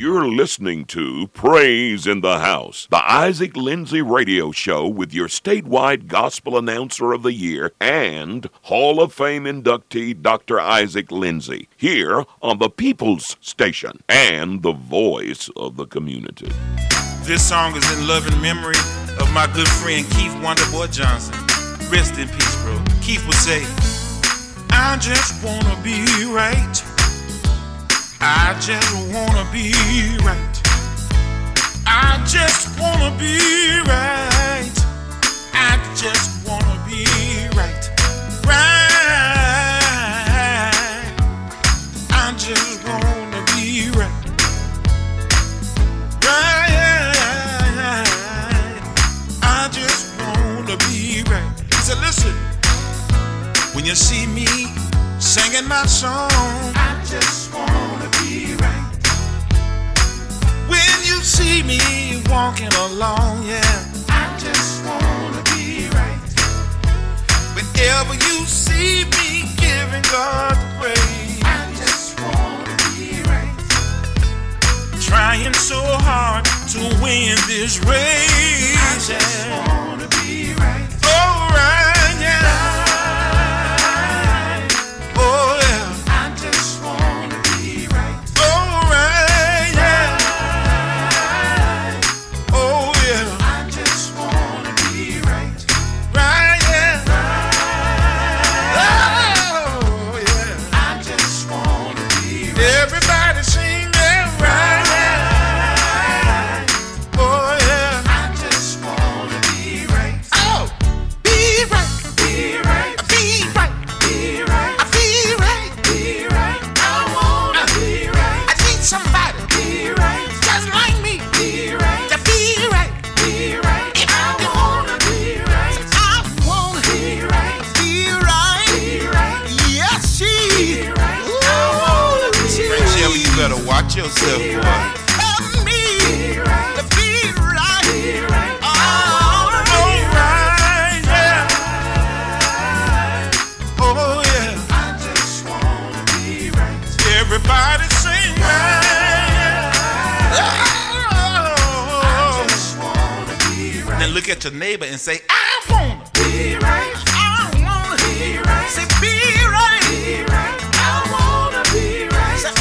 You're listening to Praise in the House, the Isaac Lindsay radio show with your statewide gospel announcer of the year and Hall of Fame inductee Dr. Isaac Lindsay, here on the People's Station and the voice of the community. This song is in loving memory of my good friend Keith Wonderboy Johnson. Rest in peace, bro. Keith would say, I just wanna be right. I just wanna be right. I just wanna be right. I just wanna be right. Right. I just wanna be right. Right. I just wanna be right. He said, listen, when you see me singing my song, I just wanna be right. When you see me walking along, yeah, I just wanna be right. Whenever you see me giving God the praise, I just wanna be right. Trying so hard to win this race, I just wanna be right. Oh, right, yeah. Watch yourself, boy. Help me to be right. Oh, right, yeah. Oh, yeah. I just wanna be right. Everybody sing right. Oh, I just wanna be right. Then look at your neighbor and say, I wanna be right. I wanna be right. Say, be right. Be right. I wanna be right. Say,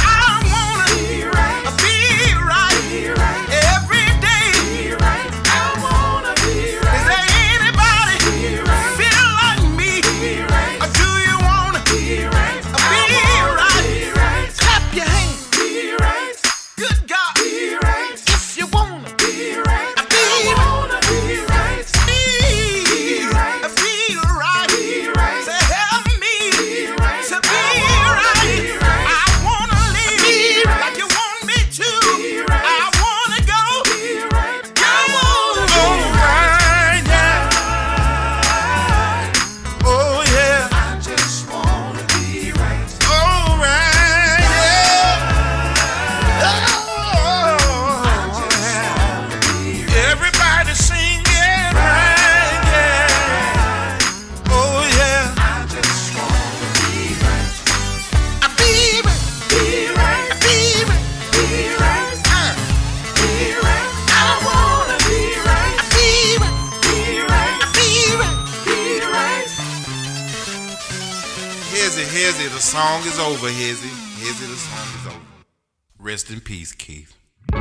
The song is over, Hezzy. Hezzy, the song is over. Rest in peace, Keith.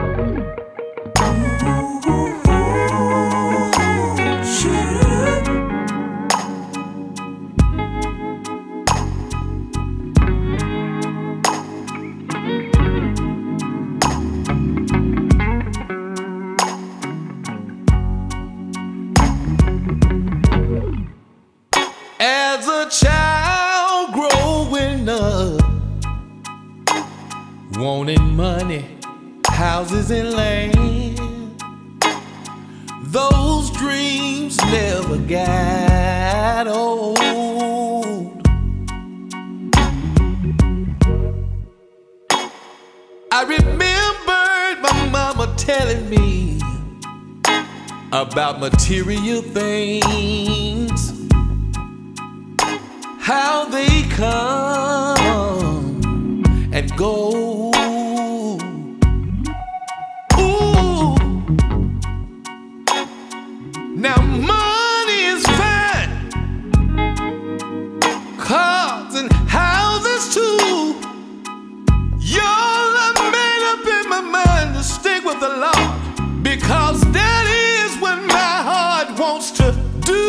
As a child growing up, wanting money, houses and land, those dreams never got old. I remembered my mama telling me about material things, how they come and go. the Lord, because that is what my heart wants to do.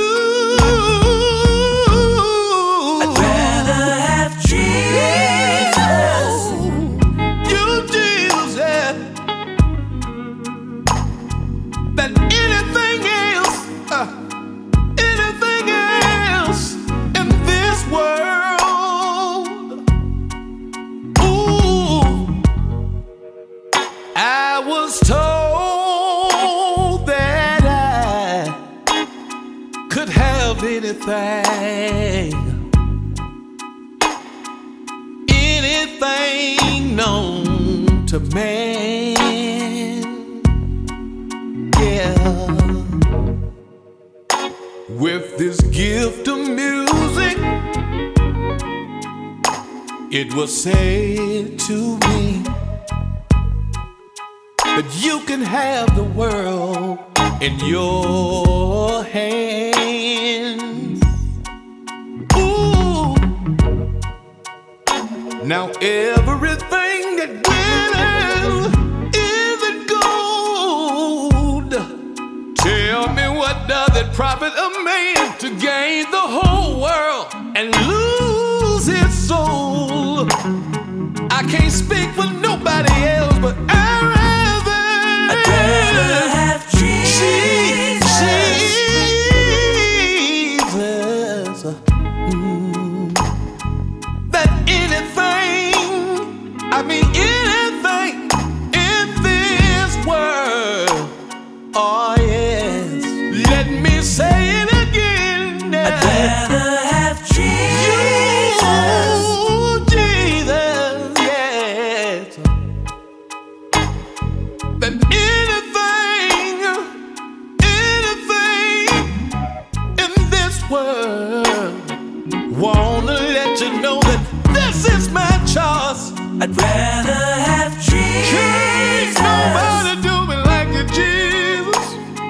I'd rather have Jesus. You, Jesus, yeah, than anything else in this world. Ooh, I was told that I could have anything known to man. Yeah, with this gift of music, it was said to me that you can have the world in your hands. Ooh, now everything that glitters isn't gold. Tell me, what does it profit a man to gain the whole world and lose his soul? I can't speak for nobody else, but I'd rather have Jesus. That anything, I mean anything in this world. Oh yes, let me say it again. I'd rather have Jesus. You, Jesus, yes. Than anything in this world. Wanna let you know that this is my choice. I'd rather have Jesus. Can't nobody do me like you, Jesus.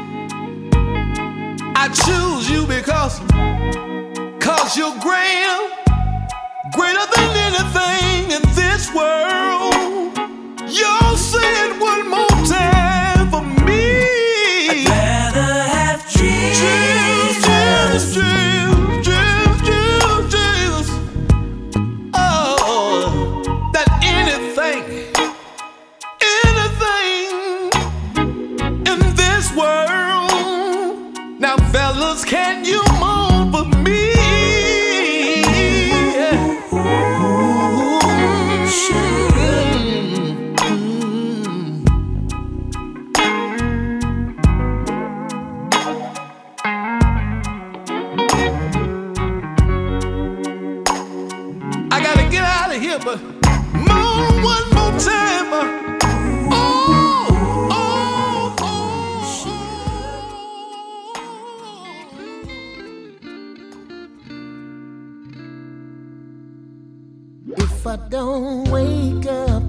I choose you because you're greater than anything in this world. Y'all say it one more time for me. I'd rather have Jesus. Jesus. Oh, that anything in this world. Now, fellas, can you moan for me? I gotta get out of here, but moan one more time. If I don't wake up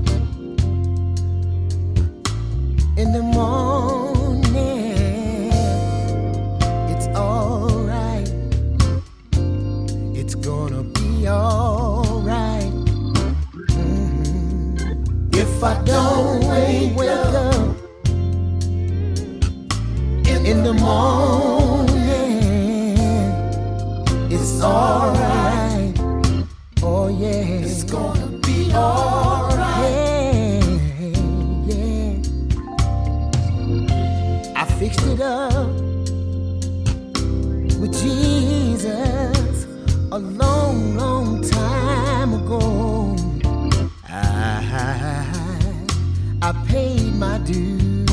in the morning, it's alright. It's gonna be alright. If I don't wake up in the morning, it's alright. Oh yeah, it's gonna be alright. Yeah, I fixed it up with Jesus a long, long time ago. I paid my dues,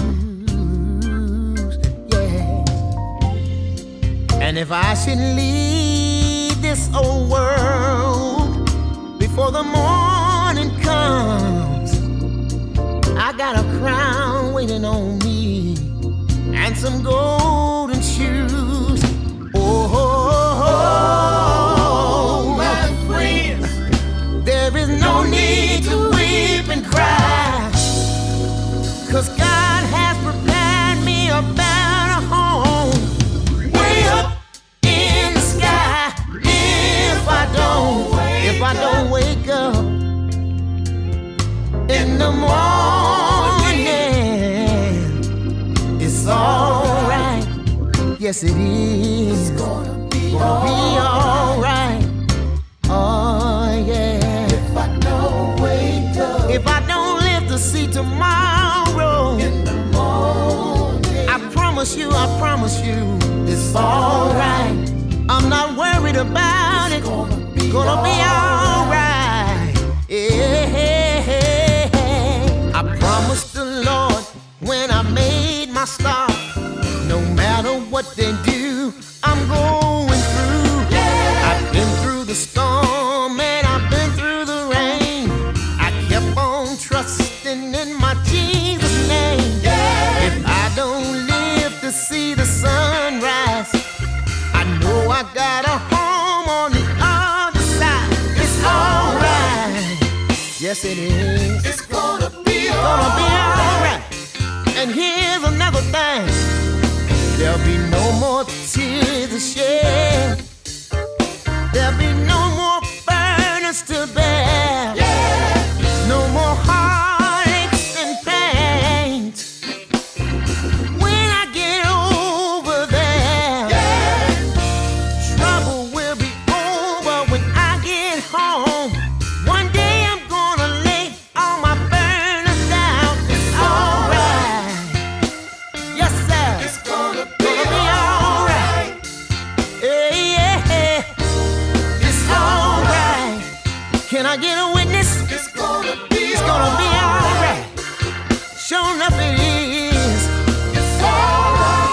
yeah. And if I should leave this old world before the morning comes, I got a crown waiting on me and some golden shoes. Oh, my friends, there is no need to weep and cry, 'cause God has prepared me a better home way up in the sky. If I don't wake up in the morning, Yes, it is. It's gonna be alright. Oh, yeah. If I don't wake up, if I don't live to see tomorrow, in the morning, I promise you, it's alright. I'm not worried about it. Gonna be alright. Yeah. I promised the Lord when I made my start, no matter what they do, I'm going through. Yeah. I've been through the storm and I've been through the rain. I kept on trusting in my Jesus' name. Yeah. If I don't live to see the sunrise, I know I got a home on the other side. It's alright. Yes, it is. It's gonna be alright. And here's another thing. There'll be no more tears to shed. There'll be no more burdens to bear. Yeah. No more heartaches and pains. When I get over there, yeah, trouble will be over when I get home. One day I'm gonna lay all my burdens down. It's alright. Yes, sir. It's gonna be alright. Yeah. It's alright. Can I get a witness? It's gonna be alright. Sure enough it is. It's alright.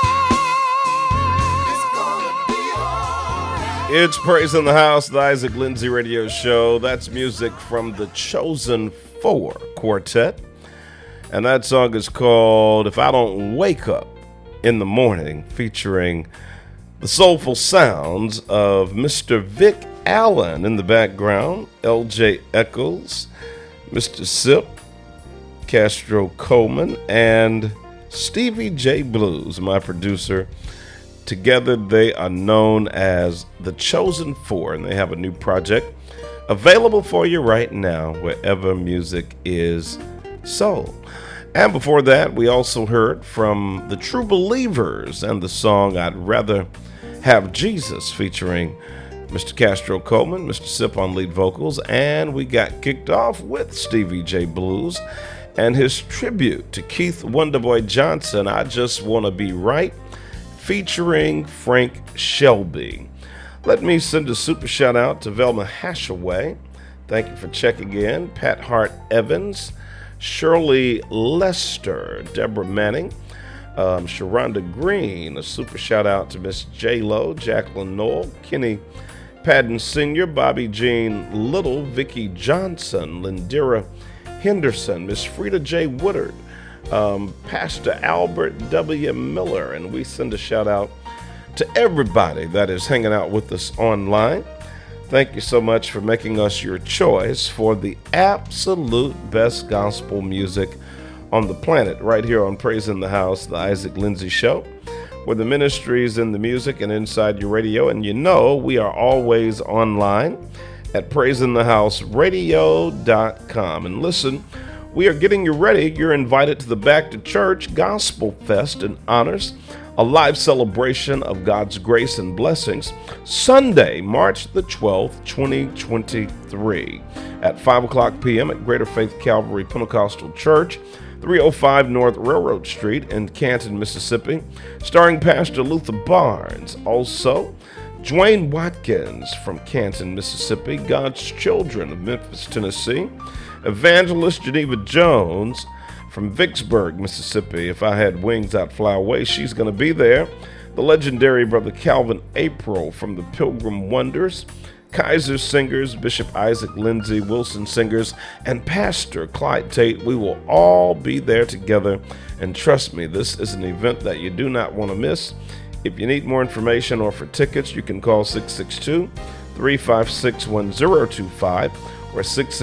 It's gonna be alright. It's Praise in the House, the Isaac Lindsay Radio Show. That's music from the Chosen Four Quartet. And that song is called If I Don't Wake Up in the Morning, featuring the soulful sounds of Mr. Vic Allen in the background, LJ Echols, Mr. Sip, Castro Coleman, and Stevie J Blues, my producer. Together they are known as the Chosen Four, and they have a new project available for you right now wherever music is sold. And before that, we also heard from the True Believers and the song I'd Rather Have Jesus, featuring Mr. Castro Coleman, Mr. Sip on lead vocals, and we got kicked off with Stevie J Blues and his tribute to Keith Wonderboy Johnson, I Just Wanna Be Right, featuring Frank Shelby. Let me send a super shout out to Velma Hashaway. Thank you for checking in. Pat Hart Evans, Shirley Lester, Deborah Manning, Sharonda Green. A super shout out to Miss J Lo, Jacqueline Knoll, Kenny Padden Sr., Bobby Jean Little, Vicki Johnson, Lindira Henderson, Miss Frida J. Woodard, Pastor Albert W. Miller, and we send a shout out to everybody that is hanging out with us online. Thank you so much for making us your choice for the absolute best gospel music on the planet, right here on Praise in the House, the Isaac Lindsay Show, where the ministry is in the music and inside your radio. And you know we are always online at praiseinthehouseradio.com. And listen, we are getting you ready. You're invited to the Back to Church Gospel Fest and Honors, a live celebration of God's grace and blessings, Sunday, March the 12th, 2023, at 5 o'clock p.m. at Greater Faith Calvary Pentecostal Church, 305 North Railroad Street in Canton, Mississippi, starring Pastor Luther Barnes. Also, Dwayne Watkins from Canton, Mississippi, God's Children of Memphis, Tennessee, Evangelist Geneva Jones from Vicksburg, Mississippi. If I had wings, I'd fly away. She's going to be there. The legendary Brother Calvin April from the Pilgrim Wonders, Kaiser Singers, Bishop Isaac Lindsay, Wilson Singers, and Pastor Clyde Tate. We will all be there together. And trust me, this is an event that you do not want to miss. If you need more information or for tickets, you can call 662-356-1025 or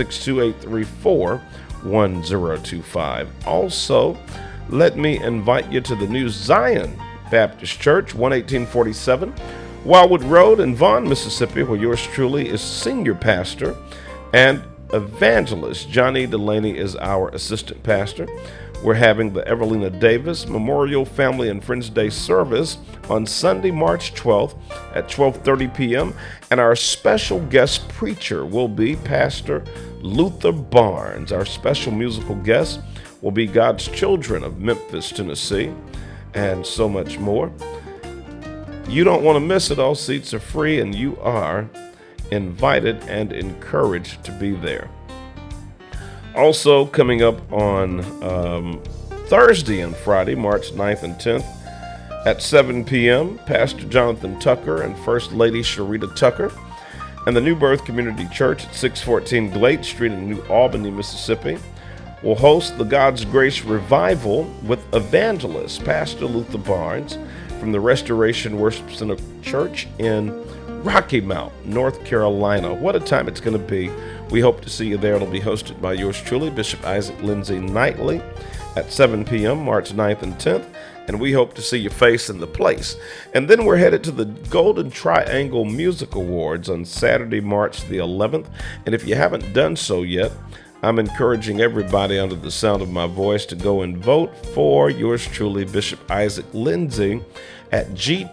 662-834-1025. Also, let me invite you to the New Zion Baptist Church, 11847 Wildwood Road in Vaughn, Mississippi, where yours truly is senior pastor and evangelist. Johnny Delaney is our assistant pastor. We're having the Evelina Davis Memorial Family and Friends Day service on Sunday, March 12th at 12:30 p.m. And our special guest preacher will be Pastor Luther Barnes. Our special musical guest will be God's Children of Memphis, Tennessee, and so much more. You don't want to miss it. All seats are free, and you are invited and encouraged to be there. Also, coming up on Thursday and Friday, March 9th and 10th at 7 p.m., Pastor Jonathan Tucker and First Lady Sharita Tucker and the New Birth Community Church at 614 Glade Street in New Albany, Mississippi, will host the God's Grace Revival with evangelist Pastor Luther Barnes from the Restoration Worship Center Church in Rocky Mount, North Carolina. What a time it's going to be. We hope to see you there. It'll be hosted by yours truly, Bishop Isaac Lindsey Knightley, at 7 p.m., March 9th and 10th, and we hope to see your face in the place. And then we're headed to the Golden Triangle Music Awards on Saturday, March the 11th, and if you haven't done so yet, I'm encouraging everybody under the sound of my voice to go and vote for yours truly, Bishop Isaac Lindsey, at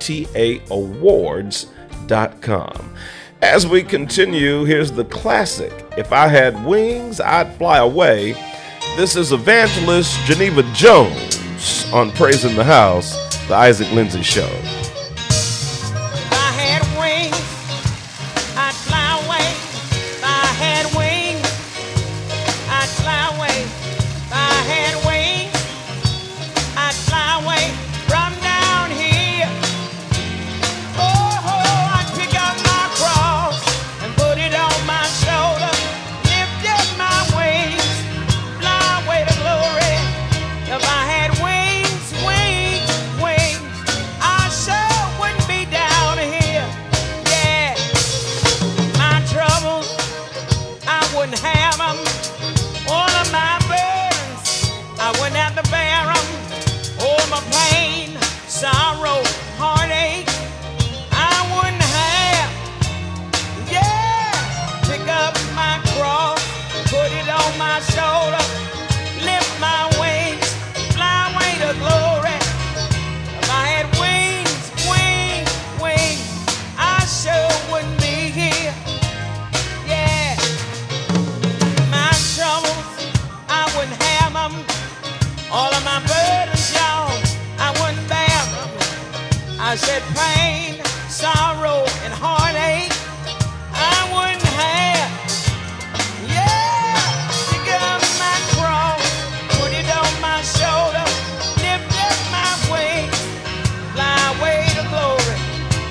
gtaawards.com. As we continue, here's the classic, If I Had Wings, I'd Fly Away. This is Evangelist Geneva Jones on Praise in the House, the Isaac Lindsey Show. If I had wings, I'd fly away. If I had wings, I'd fly away. If I had wings, I'd fly away from down here. Oh, I'd pick up my cross and put it on my shoulder. Lift up my wings, fly away to glory. If I had wings, wings, wings, I sure wouldn't be down here. Yeah, my troubles, I wouldn't have them. All of my burdens, I wouldn't have to bear them. All my pain, sorrow, heartache, I wouldn't have. Yeah, pick up my cross, put it on my shoulder, lift my wings, fly away to glory. If I had wings, wings, wings, I sure wouldn't be here. Yeah, my troubles, I wouldn't have them. All of my burdens, y'all, I wouldn't bear them. I said pain, sorrow, and heartache, I wouldn't have. Yeah, pick up my cross, put it on my shoulder, lift up my wings, fly away to glory.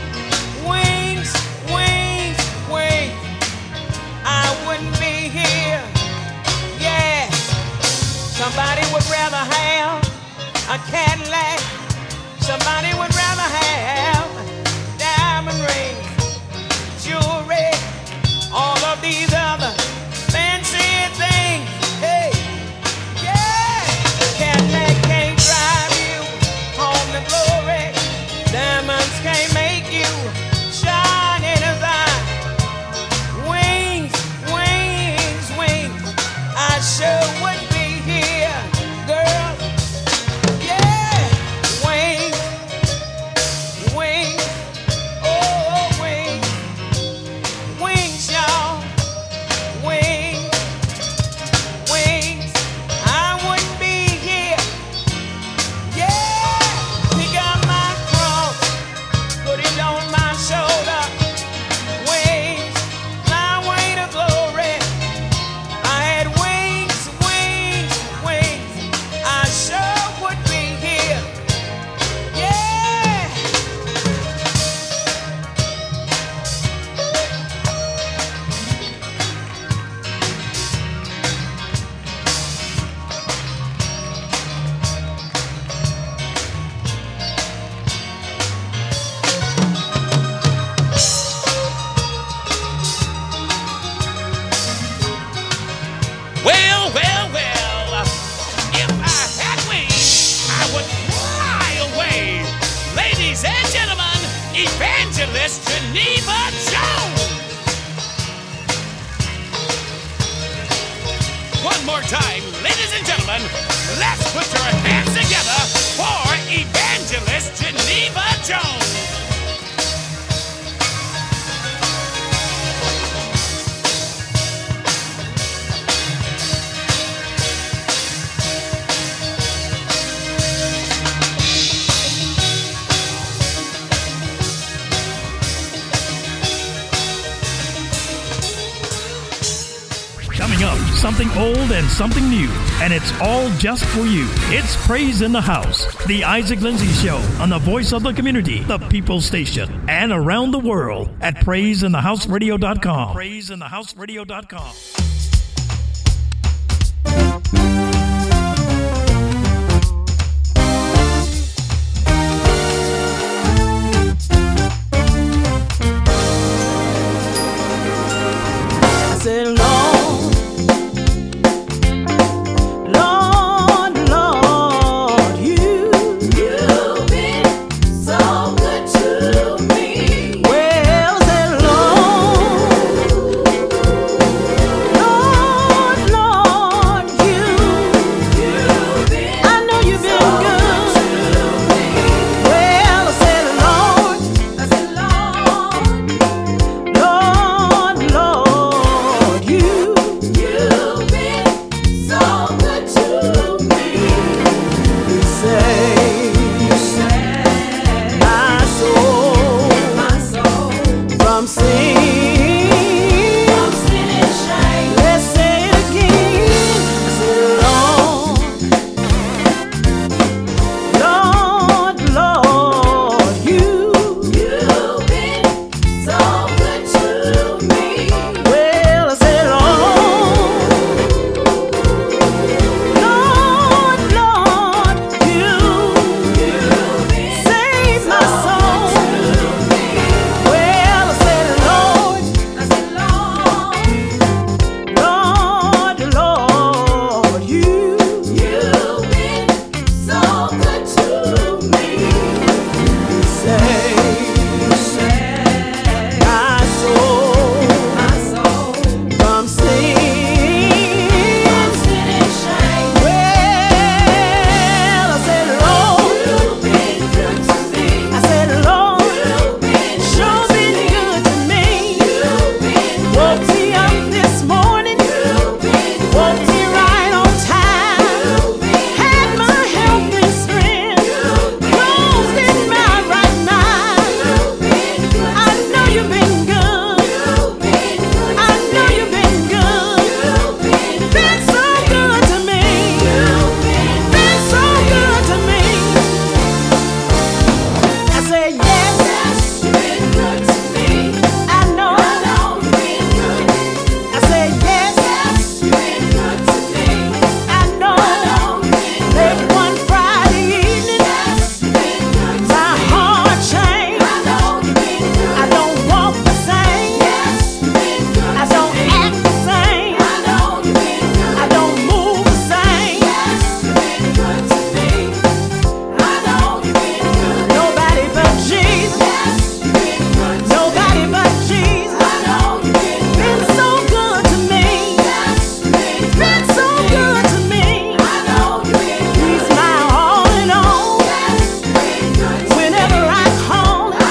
Wings, wings, wings, I wouldn't be here. Yeah, somebody would rather have a Cadillac. Somebody would rather have diamond rings, jewelry, all of these other fancy things. Hey, yeah, Cadillac can't drive you home to glory. Diamonds can't make you shine in his eye. Wings, wings, wings, I sure wouldn't be here, girl. Yeah, wings, wings, oh, wings, wings, y'all. Wings, wings, I wouldn't be here. Yeah, pick up my cross, put it on my shoulder. Wings, fly away to glory. I had wings, wings, wings, I sure would be here. Yeah. Well, well, well, if I had wings, I would fly away. Ladies and gentlemen, Evangelist Geneva Jones. One more time, ladies and gentlemen. gentlemen, let's put your hands together for Evangelist Geneva Jones. Coming up, something old and something new, and it's all just for you. It's Praise in the House, the Isaac Lindsay Show on the Voice of the Community, the People's Station, and around the world at praiseinthehouseradio.com. Praiseinthehouseradio.com. I said, Lord, you've been so good to me. Well, I said, Lord, I know you've been good to me. Well, I said, Lord, you've been so good to me. You say, my soul, from sin and shame. Let's say it again. I said, Lord, you've been so good to me. Well, I said, Lord, you saved my soul. Well, I said, Lord, you've been so good to me. You say, my soul, from sin and shame. Well, I said, Lord, you've been good to me. I said, Lord, you've sure been good to me. Woke me up this morning, woke me right on time. Had my health and strength, closed in my right mind. I know you've been good. I know you've been good. Been so good to me. Been so good to me. I said, yes, you've been good to me. I know you've been good. I said, yes, you've been good to me. I know late one Friday evening, my heart changed. I don't walk the same. I don't act the same. I don't move the same. Nobody but Jesus. Nobody but Jesus. Been so good to me. Been so good to me. He's my all in all. Whenever I call him.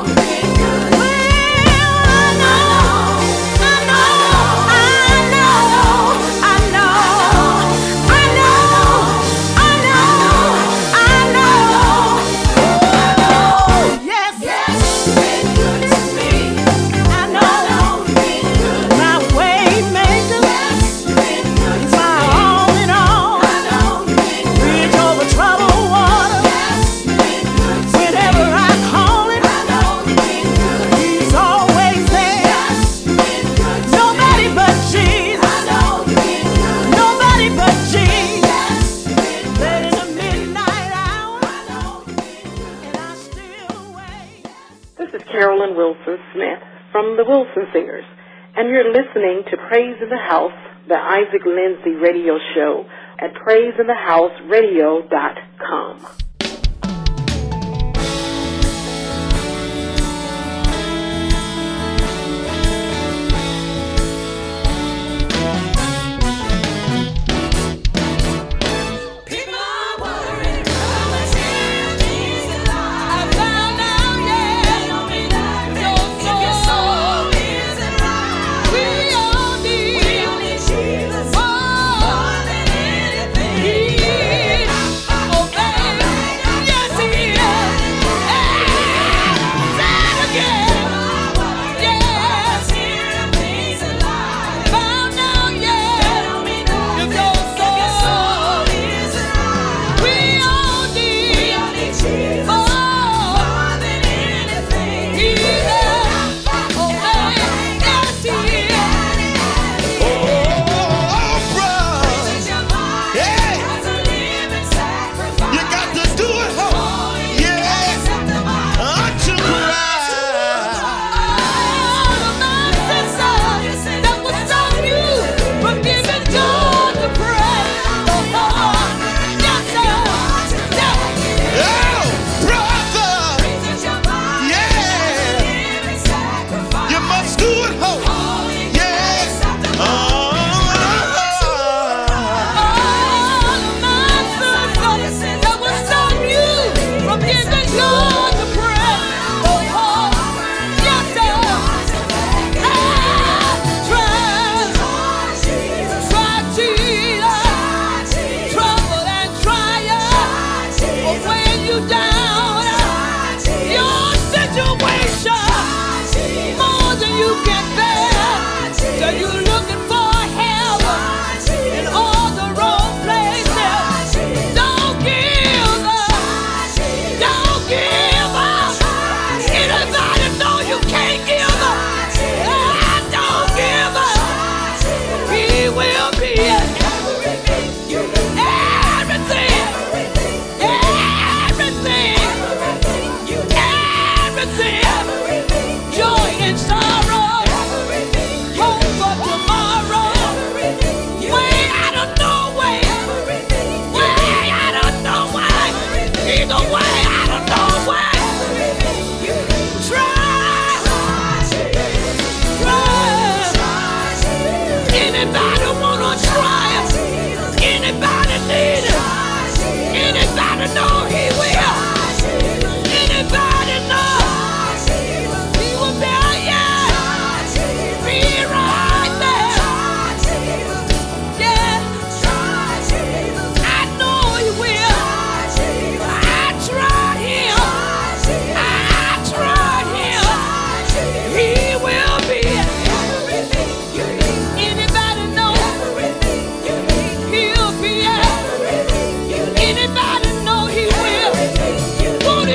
He's always there. Nobody but Jesus. Nobody but Jesus. Late in the midnight hour, and I still wait. This is Carolyn Wilson Smith from the Wilson Singers, and you're listening to Praise in the House, the Isaac Lindsay radio show at praiseinthehouseradio.com.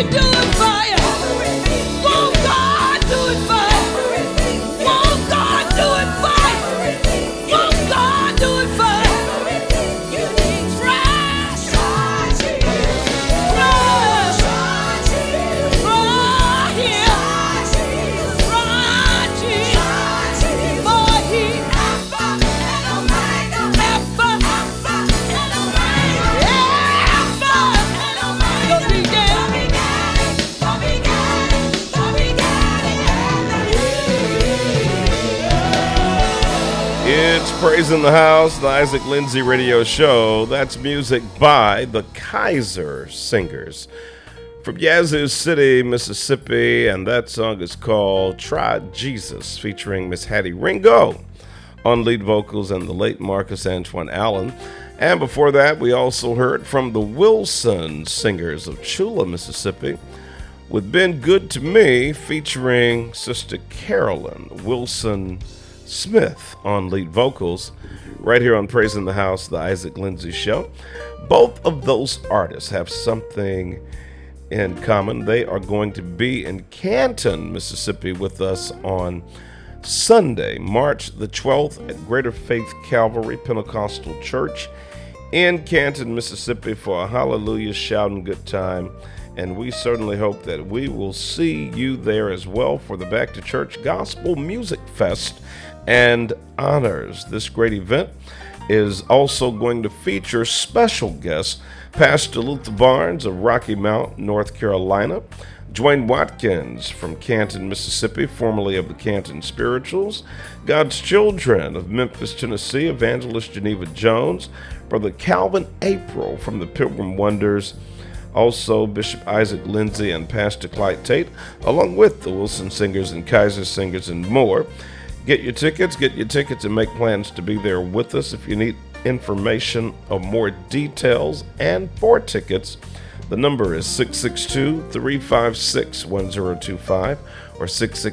Praise in the House, the Isaac Lindsay Radio Show. That's music by the Kaiser Singers from Yazoo City, Mississippi, and that song is called Try Jesus, featuring Miss Hattie Ringo on lead vocals and the late Marcus Antoine Allen. And before that, we also heard from the Wilson Singers of Chula, Mississippi, with Been Good to Me, featuring Sister Carolyn Wilson Smith on lead vocals, right here on Praise in the House, the Isaac Lindsay Show. Both of those artists have something in common. They are going to be in Canton, Mississippi with us on Sunday, March the 12th at Greater Faith Calvary Pentecostal Church in Canton, Mississippi for a hallelujah shouting good time. And we certainly hope that we will see you there as well for the Back to Church Gospel Music Fest and Honors. This great event is also going to feature special guests, Pastor Luther Barnes of Rocky Mount, North Carolina, Dwayne Watkins from Canton, Mississippi, formerly of the Canton Spirituals, God's Children of Memphis, Tennessee, Evangelist Geneva Jones, Brother Calvin April from the Pilgrim Wonders, also Bishop Isaac Lindsay and Pastor Clyde Tate, along with the Wilson Singers and Kaiser Singers and more. Get your tickets, and make plans to be there with us. If you need information or more details and for tickets, the number is 662-356-1025 or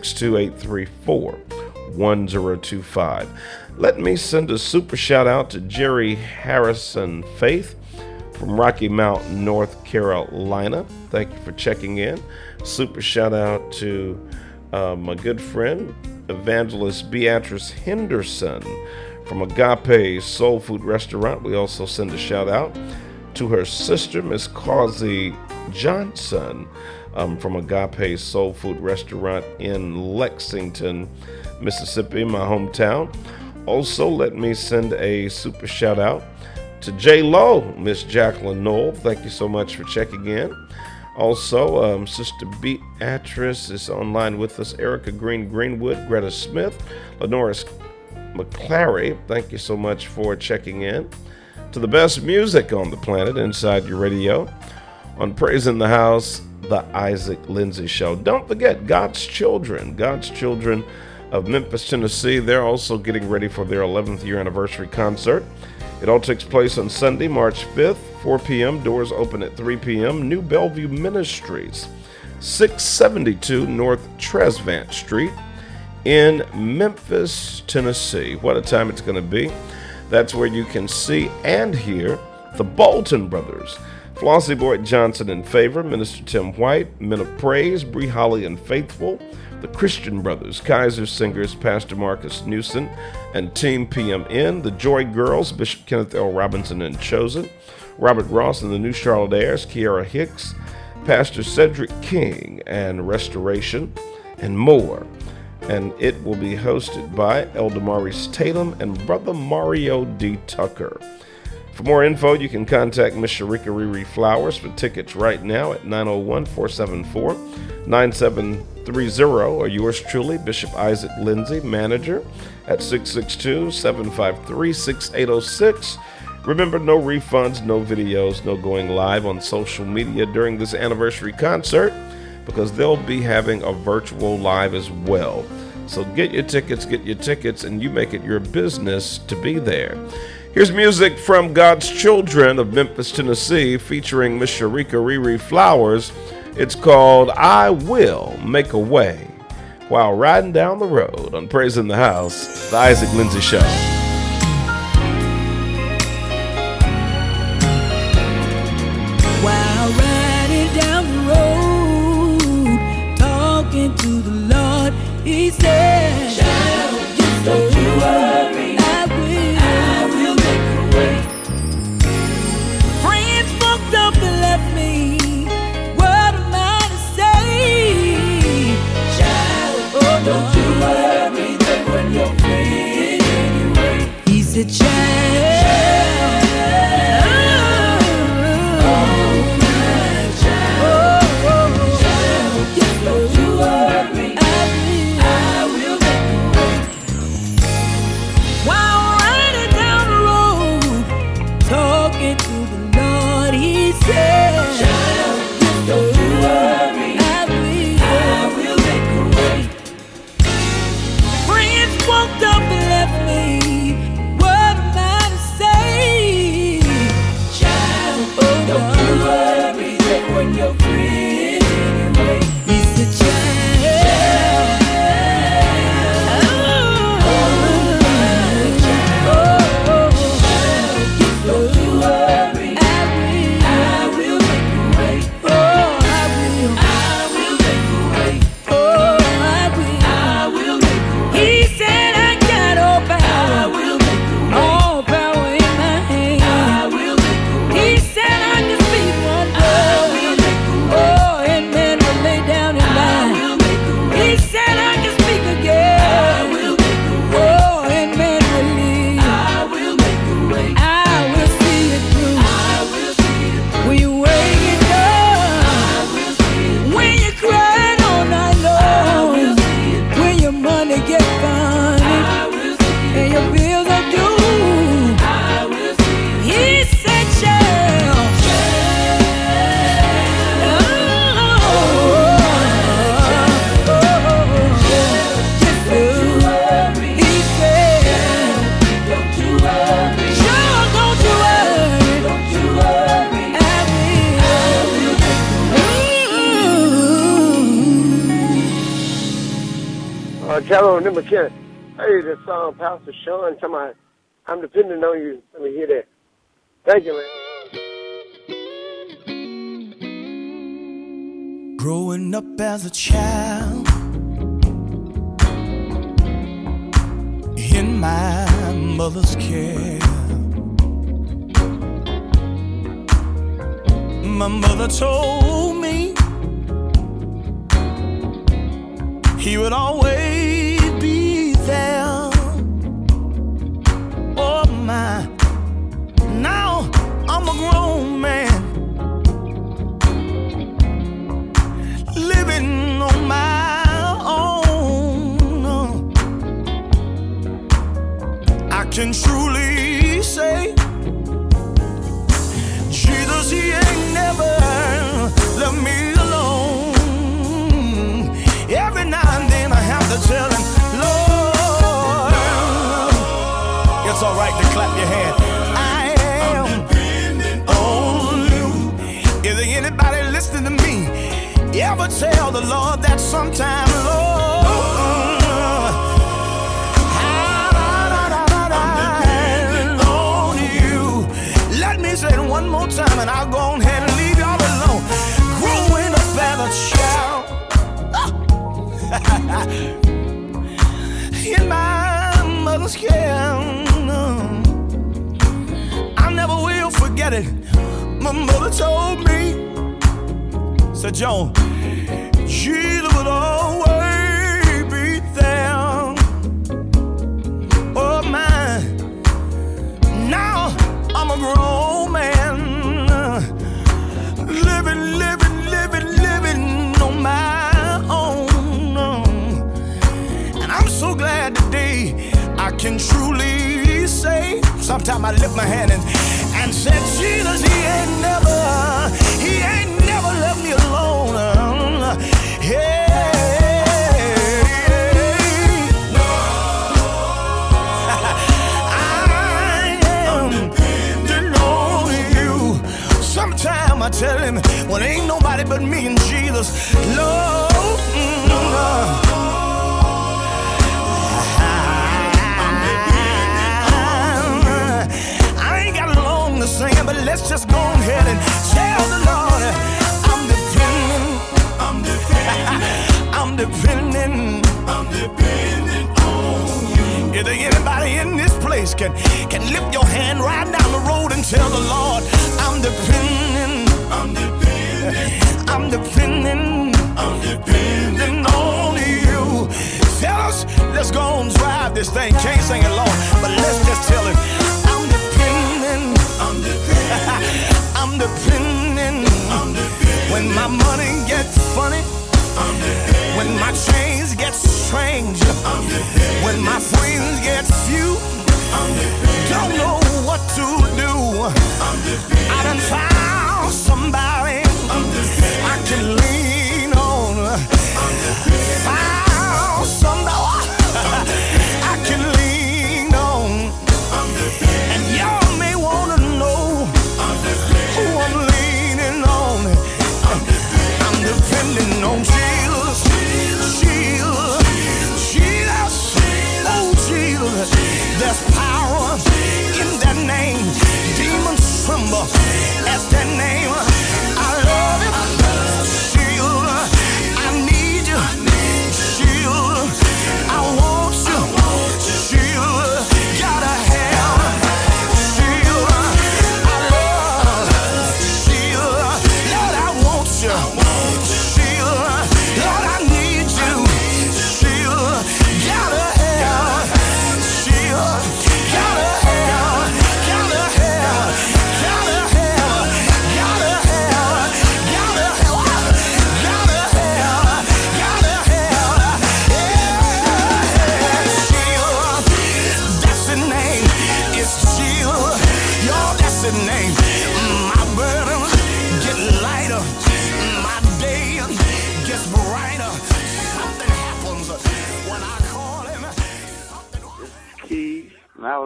662-834-1025. Let me send a super shout out to Jerry Harrison Faith from Rocky Mount, North Carolina. Thank you for checking in. Super shout out to my good friend, Evangelist Beatrice Henderson from Agape Soul Food Restaurant. We also send a shout out to her sister, Miss Causey Johnson, from Agape Soul Food Restaurant in Lexington, Mississippi, my hometown. Also, let me send a super shout out to J-Lo, Miss Jacqueline Knoll. Thank you so much for checking in. Also, Sister Beatrice is online with us. Erica Greenwood, Greta Smith, Lenoris McClary. Thank you so much for checking in to the best music on the planet inside your radio on Praise in the House, the Isaac Lindsay Show. Don't forget God's Children of Memphis, Tennessee. They're also getting ready for their 11th year anniversary concert. It all takes place on Sunday, March 5th, 4 p.m. Doors open at 3 p.m. New Bellevue Ministries, 672 North Tresvant Street in Memphis, Tennessee. What a time it's going to be. That's where you can see and hear the Bolton Brothers, Flossie Boyd Johnson in Favor, Minister Tim White, Men of Praise, Bree Holly and Faithful, the Christian Brothers, Kaiser Singers, Pastor Marcus Newson, and Team PMN, the Joy Girls, Bishop Kenneth L. Robinson and Chosen, Robert Ross and the New Charlotte Airs, Kiara Hicks, Pastor Cedric King, and Restoration, and more. And it will be hosted by Elder Maurice Tatum and Brother Mario D. Tucker. For more info, you can contact Miss Sharika Riri Flowers for tickets right now at 901-474-9730, or yours truly, Bishop Isaac Lindsay, manager, at 662-753-6806. Remember, no refunds, no videos, no going live on social media during this anniversary concert, because they'll be having a virtual live as well. So get your tickets, and you make it your business to be there. Here's music from God's Children of Memphis, Tennessee, featuring Miss Sharika Riri Flowers. It's called I Will Make a Way, while riding down the road on Praise in the House, the Isaac Lindsay Show. While riding down the road, your friend anyway. He's the child. Don't you worry, I will make a way. Oh, I will. I will make a way. Oh, I will make a way. He said I got all power. I will make a way. All power in my hand. I will make a way. He said I can speak one word. I will make a way. Oh, and man will lay down and die. I will make a way. He said I can speak again. I will make a way. Oh, and man will live. I will make a way. I will see it through. I will see it through. When you're waking up, I will see it through. When you're crying all night long, I will see it through. When your money gets funny, I will see it through. And your bills are due, I will see it through. He said, child, Carol and McKenna. Hey, the song Pastor Sean talking about, I'm depending on you. Let me hear that. Thank you, man. Growing up as a child in my mother's care, my mother told me he would always be there. Oh my, now I'm a grown man, living on my own. I can truly say, Jesus, he ain't never left me alone. Every now and then I have to tell him, Lord, it's all right to clap your hand. I am dependent on you. Is there anybody listening to me? You ever tell the Lord that sometime, Lord, I'm dependent on you? Let me say it one more time and I'll go ahead and leave y'all alone. Growing up as a child in my mother's care, I never will forget it. My mother told me, said, John, Jesus would always be there. Oh my, now I'm a grown man, living on my own. And I'm so glad today I can truly say, sometimes I lift my hand and said, Jesus, he ain't never left me alone. Hey. I tell him, well, ain't nobody but me and Jesus, Lord. I ain't got long to sing, but let's just go ahead and tell the Lord, I'm dependent on you. Is there anybody in this place can lift your hand right down the road and tell the Lord, I'm dependent on you. Fellas, let's go and drive this thing. Can't sing it long, but let's just tell him, I'm dependent. When my money gets funny, when my chains get strange, when my friends get few, don't know what to do. I done found somebody I can lean on. Found somebody I can lean on. And y'all may wanna know who I'm leaning on.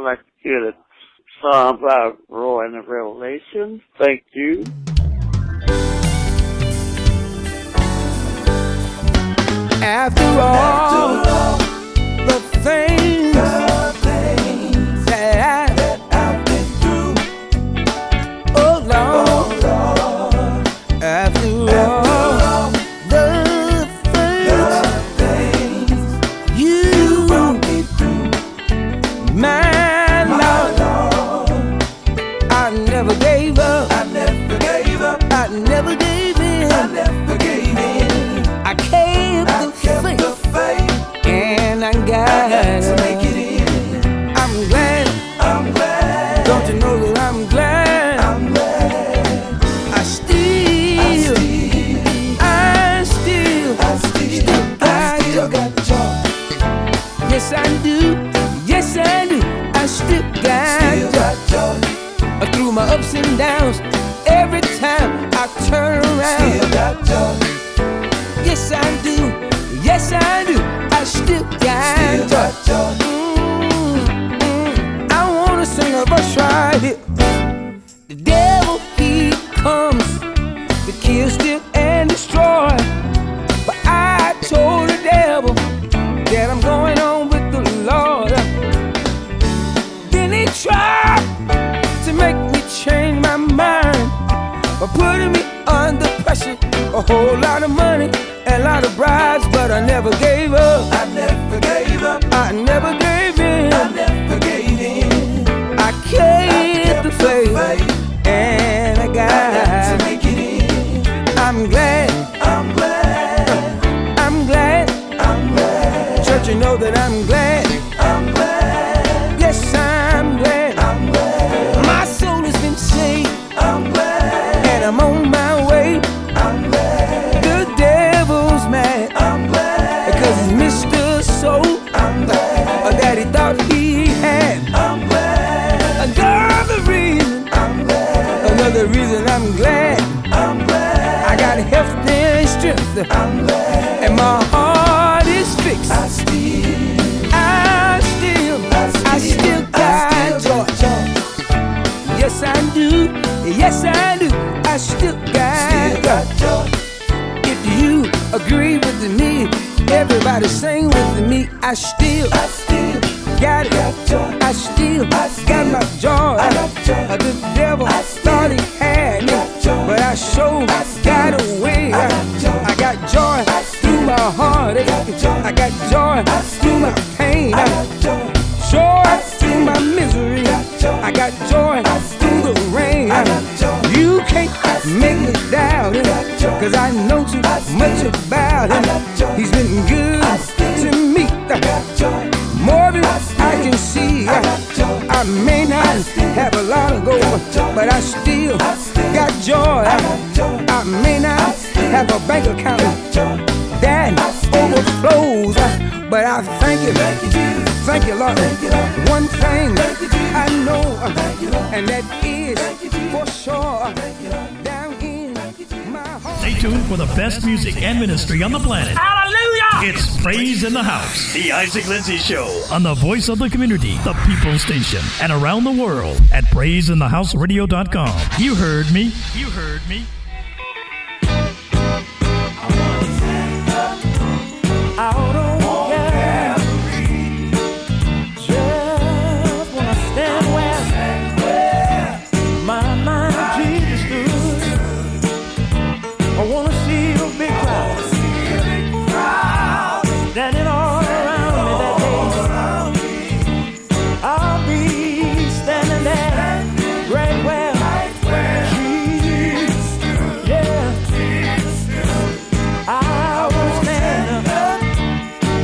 like to hear the song by Roy and the Revelations. Thank you. After all the things that I've been through, oh Lord, after all the things you brought me through, my Lord, I never gave up. I never gave up. I never gave in. I never gave in. I kept the faith, and I got to make it in. I'm glad. I'm glad. Don't you know that I'm glad? I'm glad. I still got joy. Yes, I do. Yes, I do. I still got joy. Through my ups and downs, every time I turn around, still got joy. Yes, I do. Yes, I do. I still got joy. I wanna sing a verse right here. The devil, he comes to kill, steal, and destroy. But I told the devil that I'm going on with the Lord. Then he tried to make me change my mind by putting me under pressure, a whole lot of money and a lot of bribes, but I never gave up. I never gave up. I never gave in. I never gave in. I kept the faith, and I got to make it in. I'm glad. I'm glad. I'm glad. I'm glad. Church, you know that I'm glad. I'm glad. Yes, I'm glad. I'm glad. My soul has been saved. I'm glad. And I'm on my way. I'm glad. The devil's mad. I'm glad. Because he's missed the soul. I'm glad. That he thought he had. I'm glad. Another reason. I'm glad. Another reason I'm glad. I'm glad. I got health and strength. I'm glad. And my heart is fixed. I still got joy. Yes, I do. Yes, I do. I still got joy. If you agree with me, everybody sing with me. I still got it. I still got my joy. The devil thought he had me, but I sure got away. I got joy through my heartache. I got joy through my pain. Joy through my misery. I got joy through the rain. You can't make me doubt it, 'cause I know too much about him. He's been good to me, more than I can see. I may not have a lot of gold, but I still got joy. I may not have a bank account that overflows, but I thank you, thank you, Lord. One thing I know, and that is for sure, down in my heart. Stay tuned for the best music and ministry on the planet. Hallelujah! It's Praise in the House, the Isaac Lindsay Show, on the voice of the community, the People Station, and around the world at praiseinthehouseradio.com. You heard me. You heard me. Out on Calvary, just wanna stand where my mind Jesus stood. I wanna see a big crowd standing all around me that day. I'll be standing there right where Jesus stood. Yeah, I will stand up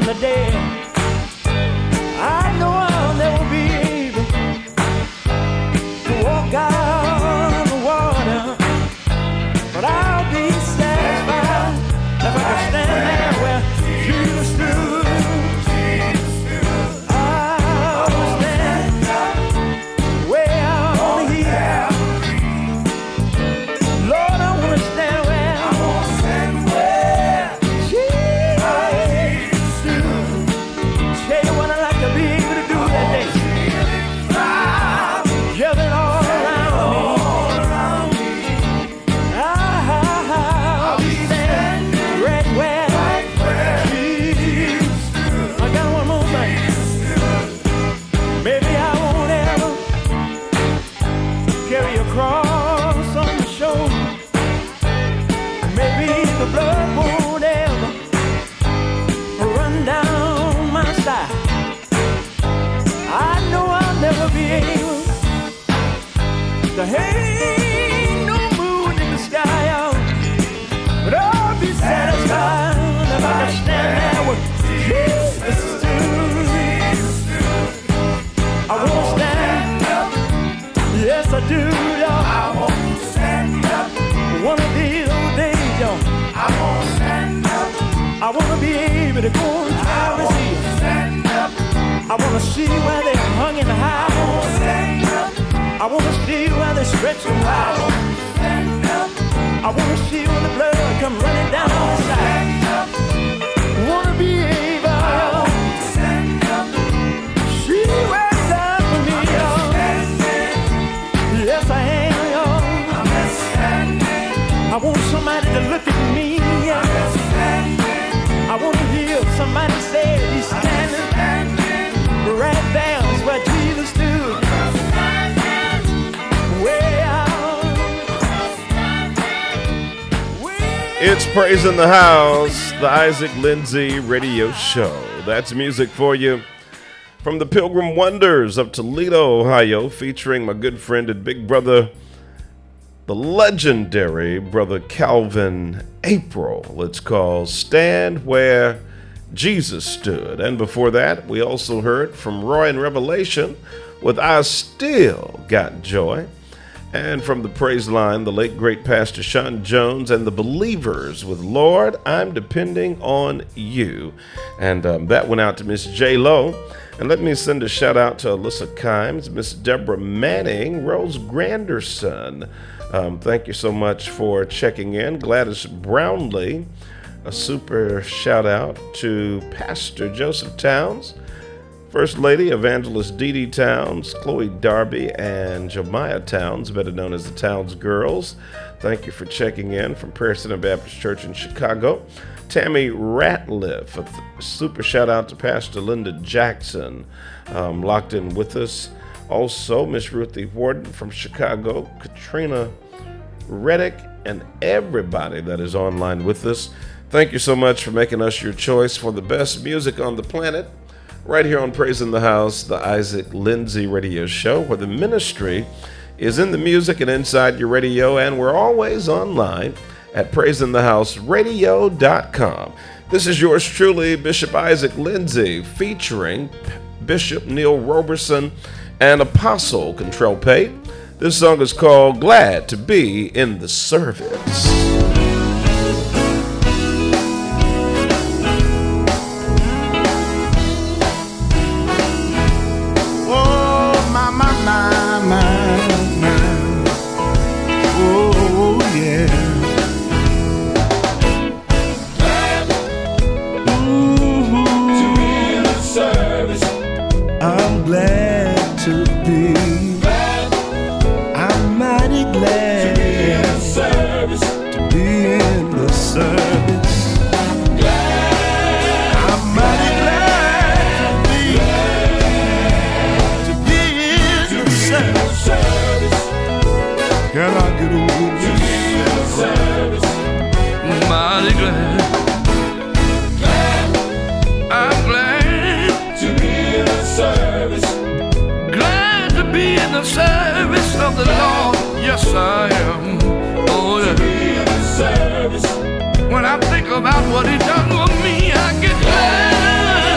the dead. I know I'll never be able to walk out on the water, but I'll be satisfied if I can stand there where Jesus stood. I'll stand where on the hill. Lord, I want to stand where Jesus stood. Tell you what I'd like to be able to do that day. Gathered all around me. I'll be standing right where Jesus stood. I got one more thing. Maybe I won't ever carry a cross on my shoulder. Maybe the blood won't ever run down my side. I know I'll never be able to hang no moon in the sky out, but I'll be satisfied if I can stand there with Jesus stood. I won't stand up, yes I do, y'all. I won't stand up. One of these old days, y'all. I won't stand up. I wanna be able to go and try to see. I wanna see where they hung in high. I won't stand up. I wanna see where they stretched them wide. I won't stand up. I wanna see when the blood come running down the side. Wanna be able to stand up. See where it's up for me, y'all. Yes, I am, y'all. I want somebody to look at me. Yeah. I want to hear somebody say he's standing right there is where Jesus stood. Way out. It's Praise in the House, the Isaac Lindsay Radio Show. That's music for you from the Pilgrim Wonders of Toledo, Ohio, featuring my good friend and big brother, the legendary Brother Calvin April. It's called Stand Where Jesus Stood. And before that, we also heard from Roy in Revelation with I Still Got Joy. And from the praise line, the late great Pastor Sean Jones and the Believers with Lord, I'm Depending on You. And that went out to Miss J. Lo. And let me send a shout out to Alyssa Kimes, Miss Deborah Manning, Rose Granderson. Thank you so much for checking in. Gladys Brownlee, a super shout out to Pastor Joseph Towns, First Lady Evangelist Dee Dee Towns, Chloe Darby, and Jemiah Towns, better known as the Towns Girls. Thank you for checking in from Prayer Center Baptist Church in Chicago. Tammy Ratliff, a super shout out to Pastor Linda Jackson, locked in with us. Also, Miss Ruthie Warden from Chicago, Katrina Reddick, and everybody that is online with us. Thank you so much for making us your choice for the best music on the planet. Right here on Praise in the House, the Isaac Lindsay Radio Show, where the ministry is in the music and inside your radio, and we're always online at praiseinthehouseradio.com. This is yours truly, Bishop Isaac Lindsay, featuring Bishop Neil Roberson and Apostle Control Pate. This song is called Glad to Be in the Service. The Lord, yes I am. Oh yeah. When I think about what He done for me, I get glad.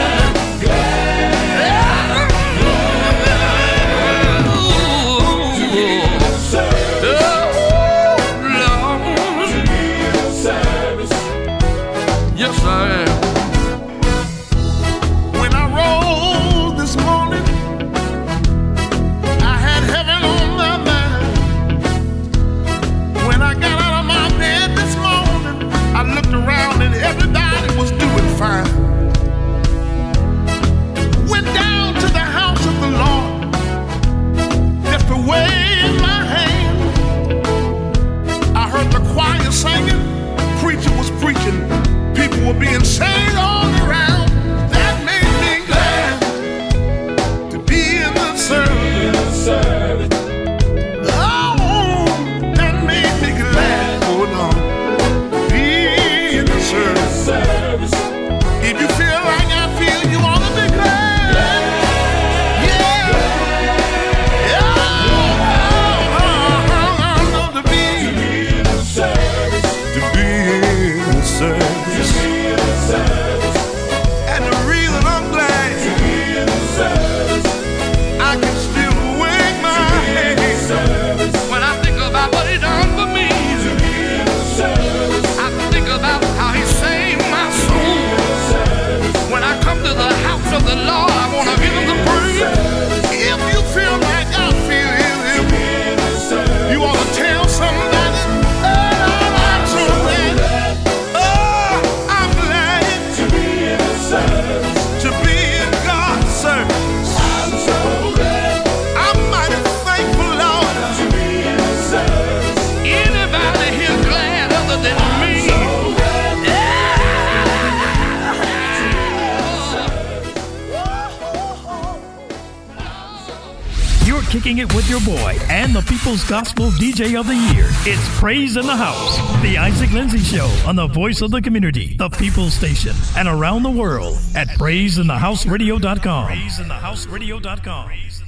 kicking it with your boy and the People's Gospel DJ of the Year. It's Praise in the House, the Isaac Lindsay Show on the voice of the community, the People's Station, and around the world at PraiseInTheHouseRadio.com. PraiseInTheHouseRadio.com.